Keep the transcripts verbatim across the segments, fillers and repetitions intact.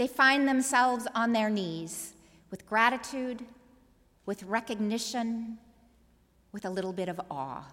They find themselves on their knees with gratitude, with recognition, with a little bit of awe.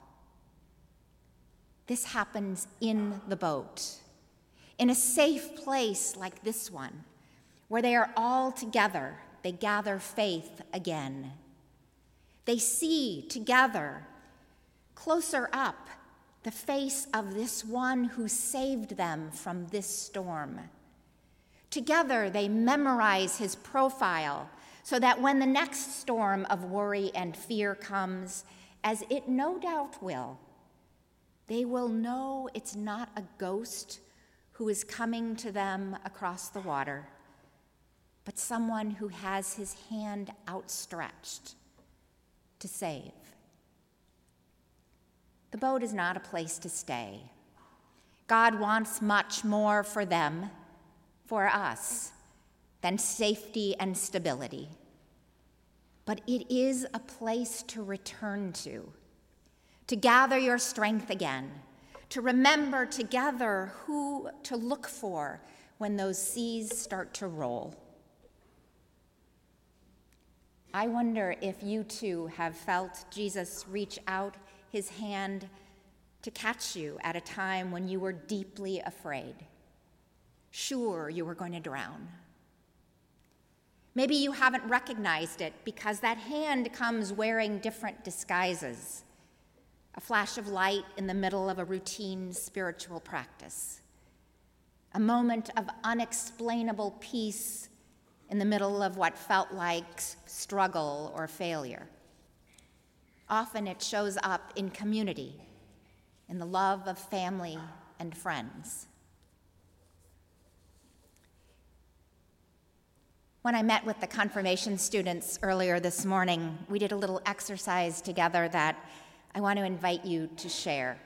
This happens in the boat, in a safe place like this one, where they are all together. They gather faith again. They see together, closer up, the face of this one who saved them from this storm. Together, they memorize his profile so that when the next storm of worry and fear comes, as it no doubt will, they will know it's not a ghost who is coming to them across the water, but someone who has his hand outstretched to save. The boat is not a place to stay. God wants much more for them, for us, than safety and stability. But it is a place to return to, to gather your strength again, to remember together who to look for when those seas start to roll. I wonder if you too have felt Jesus reach out his hand to catch you at a time when you were deeply afraid, sure you were going to drown. Maybe you haven't recognized it because that hand comes wearing different disguises. A flash of light in the middle of a routine spiritual practice. A moment of unexplainable peace in the middle of what felt like struggle or failure. Often it shows up in community, in the love of family and friends. When I met with the confirmation students earlier this morning, we did a little exercise together that I want to invite you to share.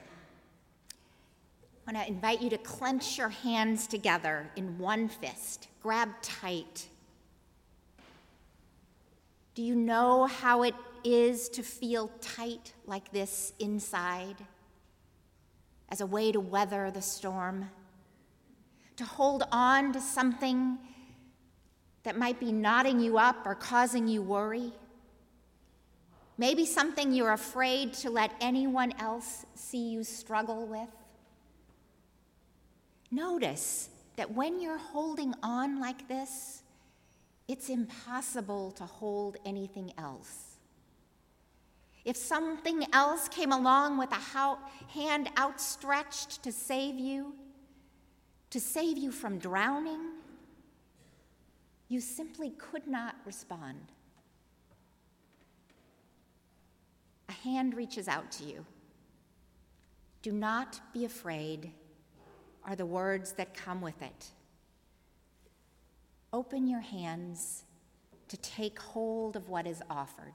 I want to invite you to clench your hands together in one fist, grab tight. Do you know how it is to feel tight like this inside as a way to weather the storm? To hold on to something that might be knotting you up or causing you worry? Maybe something you're afraid to let anyone else see you struggle with? Notice that when you're holding on like this, it's impossible to hold anything else. If something else came along with a hand outstretched to save you, to save you from drowning, you simply could not respond. A hand reaches out to you. Do not be afraid are the words that come with it. Open your hands to take hold of what is offered.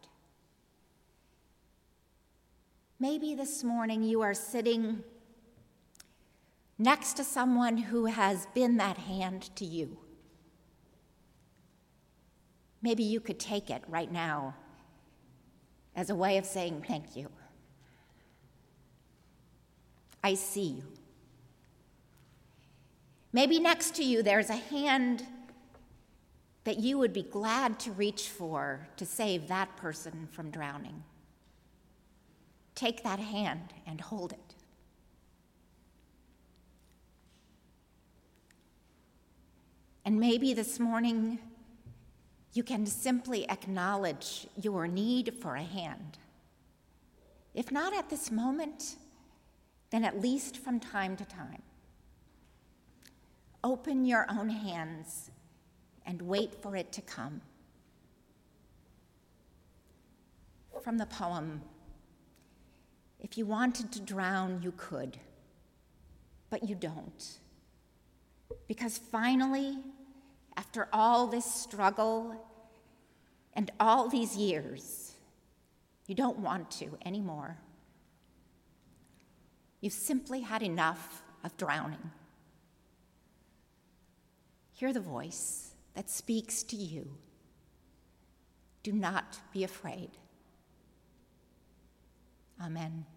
Maybe this morning you are sitting next to someone who has been that hand to you. Maybe you could take it right now as a way of saying thank you. I see you. Maybe next to you there's a hand that you would be glad to reach for to save that person from drowning. Take that hand and hold it. And maybe this morning you can simply acknowledge your need for a hand. If not at this moment, then at least from time to time. Open your own hands and wait for it to come. From the poem, if you wanted to drown, you could, but you don't. Because finally, after all this struggle and all these years, you don't want to anymore. You've simply had enough of drowning. Hear the voice that speaks to you. Do not be afraid. Amen.